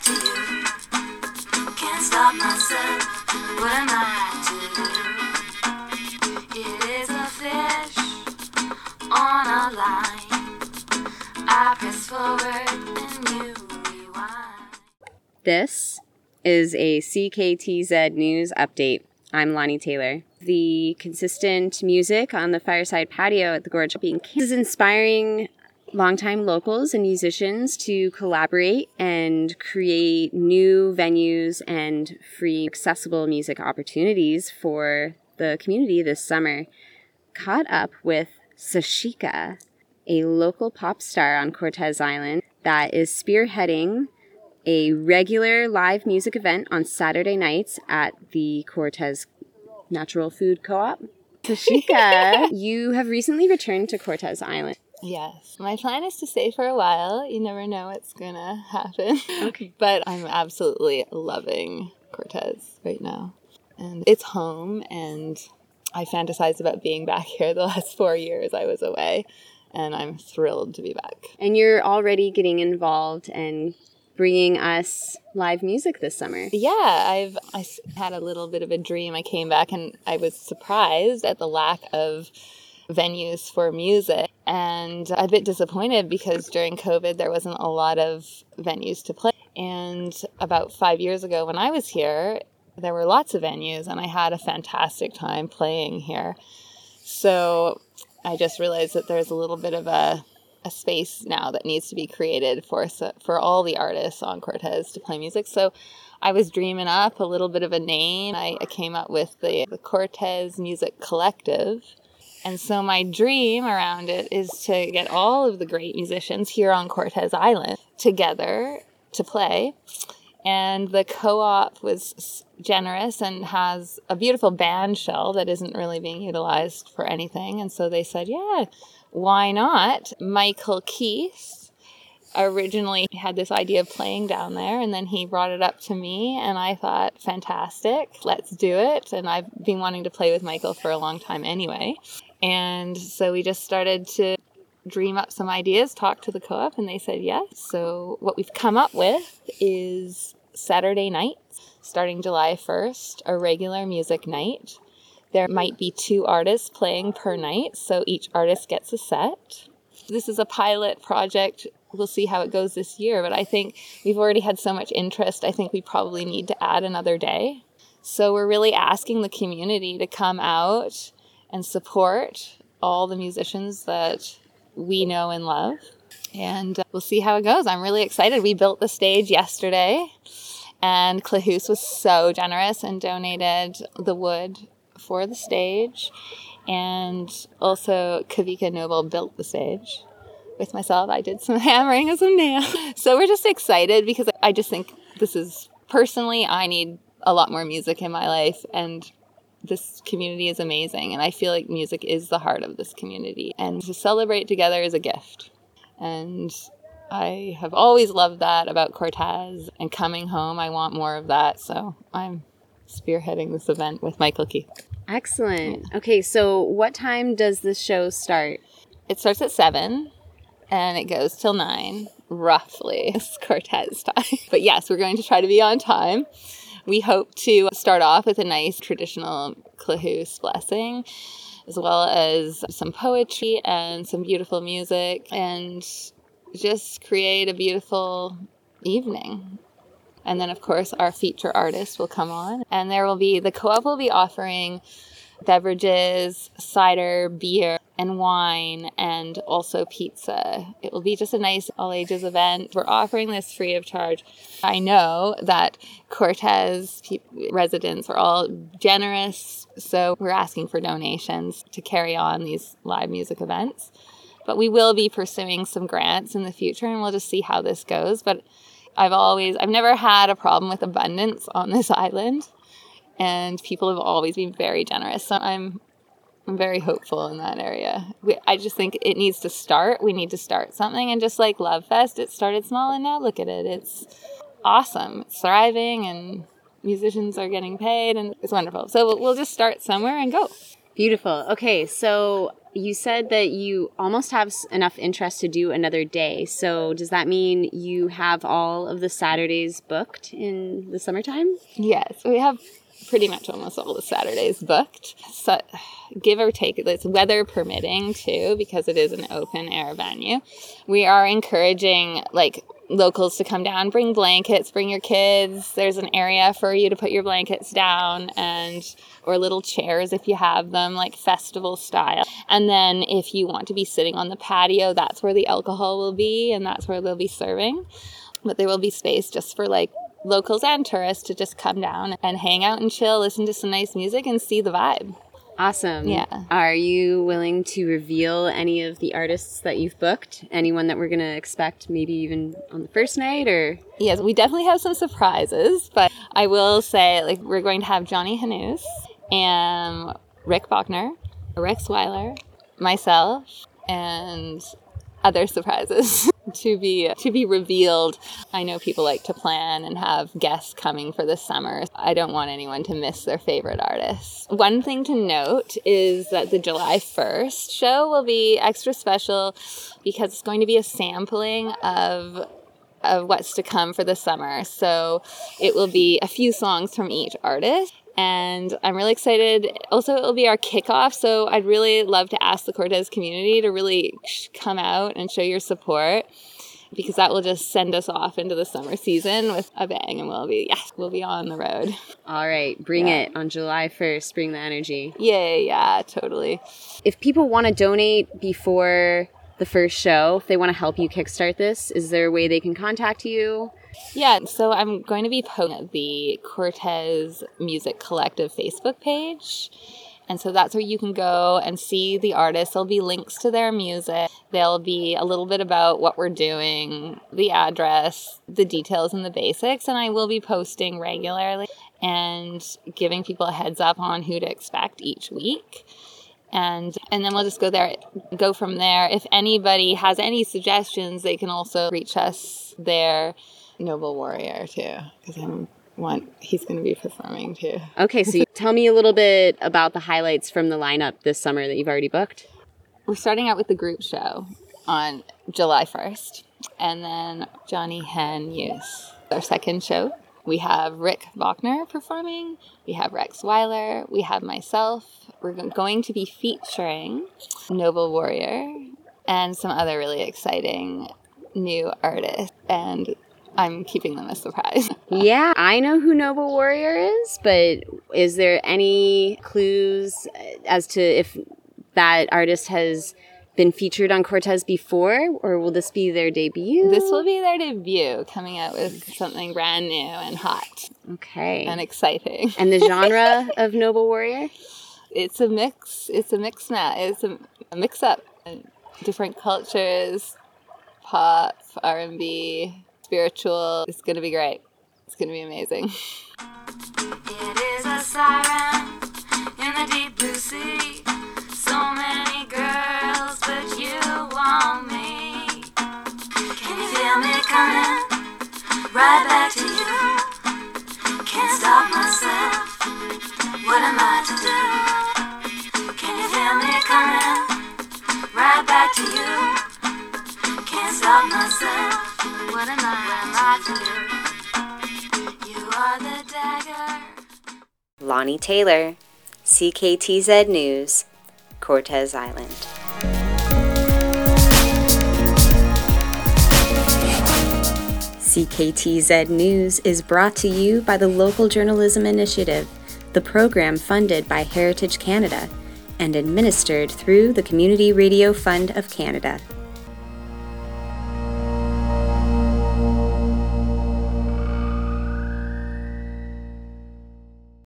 to you. Can't stop myself. What am I to do? It is a fish on a line. I press forward and you rewind. This is a CKTZ News update. I'm Lonnie Taylor. The consistent music on the fireside patio at the Gorge Bean is inspiring longtime locals and musicians to collaborate and create new venues and free accessible music opportunities for the community this summer. Caught up with Sashika, a local pop star on Cortez Island that is spearheading a regular live music event on Saturday nights at the Cortez Natural Food Co-op. Sashika, you have recently returned to Cortez Island. Yes. My plan is to stay for a while. You never know what's going to happen. Okay. But I'm absolutely loving Cortez right now. And it's home, and I fantasized about being back here the last 4 years I was away, and I'm thrilled to be back. And you're already getting involved and bringing us live music this summer. Yeah, I had a little bit of a dream. I came back, and I was surprised at the lack of venues for music, and a bit disappointed because during COVID there wasn't a lot of venues to play. And about 5 years ago when I was here, there were lots of venues, and I had a fantastic time playing here. So I just realized that there's a little bit of a space now that needs to be created for all the artists on Cortez to play music. So I was dreaming up a little bit of a name. I came up with the Cortez Music Collective. And so my dream around it is to get all of the great musicians here on Cortez Island together to play. And the co-op was generous and has a beautiful band shell that isn't really being utilized for anything. And so they said, yeah, why not? Michael Keith originally had this idea of playing down there, and then he brought it up to me, and I thought, fantastic, let's do it. And I've been wanting to play with Michael for a long time anyway. And so we just started to dream up some ideas, talk to the co-op, and they said yes. So what we've come up with is Saturday night, starting July 1st, a regular music night. There might be 2 artists playing per night, so each artist gets a set. This is a pilot project. We'll see how it goes this year, but I think we've already had so much interest, I think we probably need to add another day. So we're really asking the community to come out and support all the musicians that we know and love. And we'll see how it goes. I'm really excited. We built the stage yesterday, and Clahoos was so generous and donated the wood for the stage. And also Kavika Noble built the stage with myself. I did some hammering and some nails. So we're just excited because I just think this is, personally, I need a lot more music in my life, and this community is amazing, and I feel like music is the heart of this community, and to celebrate together is a gift. And I have always loved that about Cortez, and coming home, I want more of that, so I'm spearheading this event with Michael Keith. Excellent. Okay, so what time does this show start? It starts at 7, and it goes till 9, roughly. It's Cortez time. But yes, we're going to try to be on time. We hope to start off with a nice traditional Clahoos blessing, as well as some poetry and some beautiful music, and just create a beautiful evening. And then, of course, our feature artist will come on, and the co-op will be offering beverages, cider, beer, and wine, and also pizza. It will be just a nice all-ages event. We're offering this free of charge. I know that Cortez residents are all generous, so we're asking for donations to carry on these live music events. But we will be pursuing some grants in the future, and we'll just see how this goes. But I've never had a problem with abundance on this island, and people have always been very generous. So I'm very hopeful in that area. I just think it needs to start. We need to start something, and just like Love Fest, it started small, and now look at it. It's awesome. It's thriving, and musicians are getting paid, and it's wonderful. So we'll just start somewhere and go. Beautiful. Okay, so You said that you almost have enough interest to do another day. So does that mean you have all of the Saturdays booked in the summertime? Yes, we have pretty much almost all the Saturdays booked. So, give or take, it's weather permitting too, because it is an open air venue. We are encouraging locals to come down, bring blankets, bring your kids. There's an area for you to put your blankets down or little chairs if you have them, like festival style. And then if you want to be sitting on the patio, that's where the alcohol will be and that's where they'll be serving. But there will be space just for locals and tourists to just come down and hang out and chill, listen to some nice music and see the vibe. Awesome. Yeah. Are you willing to reveal any of the artists that you've booked? Anyone that we're going to expect maybe even on the first night or? Yes, we definitely have some surprises, but I will say we're going to have Johnny Hanous and Rick Bachner, Rex Weiler, myself, and other surprises to be revealed. I know people like to plan and have guests coming for the summer. I don't want anyone to miss their favorite artists. One thing to note is that the July 1st show will be extra special because it's going to be a sampling of what's to come for the summer. So it will be a few songs from each artist. And I'm really excited. Also, it will be our kickoff, so I'd really love to ask the Cortez community to really come out and show your support, because that will just send us off into the summer season with a bang, and we'll be on the road. All right, bring it on July 1st. Bring the energy. Yeah, totally. If people want to donate before the first show, if they want to help you kickstart this, is there a way they can contact you? Yeah, so I'm going to be posting the Cortez Music Collective Facebook page. And so that's where you can go and see the artists. There'll be links to their music. There'll be a little bit about what we're doing, the address, the details and the basics. And I will be posting regularly and giving people a heads up on who to expect each week. And then we'll just go from there. If anybody has any suggestions, they can also reach us there. Noble Warrior too, because he's going to be performing too. Okay, so tell me a little bit about the highlights from the lineup this summer that you've already booked. We're starting out with the group show on July 1st, and then Johnny Hanous, our second show. We have Rick Bachner performing, we have Rex Weiler, we have myself. We're going to be featuring Noble Warrior and some other really exciting new artists, and I'm keeping them a surprise. Yeah, I know who Noble Warrior is, but is there any clues as to if that artist has been featured on Cortez before, or will this be their debut? This will be their debut, coming out with something brand new and hot. Okay. And exciting. And the genre of Noble Warrior? It's a mix. It's a mix now. It's a mix-up. Different cultures, pop, R&B, spiritual. It's going to be great. It's going to be amazing. It is a siren in the deep blue sea. So many girls, but you want me. Can you feel me coming right back to you? Can't stop myself. What am I to do? Can you feel me coming right back to you? Can't stop myself. What am I to do? You are the dagger. Lonnie Taylor, CKTZ News, Cortez Island. CKTZ News is brought to you by the Local Journalism Initiative, the program funded by Heritage Canada and administered through the Community Radio Fund of Canada.